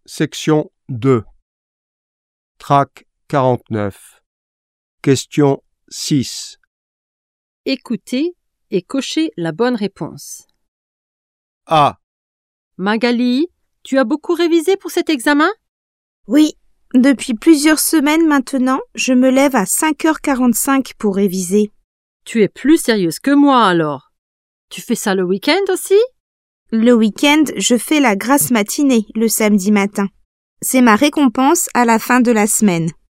Section 2. Trac 49. Question 6. Écoutez et cochez la bonne réponse. A. Magali, tu as beaucoup révisé pour cet examen? Oui, depuis plusieurs semaines maintenant, je me lève à 5h45 pour réviser. Tu es plus sérieuse que moi alors. Tu fais ça le week-end aussi? Le week-end, je fais la grasse matinée le samedi matin. C'est ma récompense à la fin de la semaine.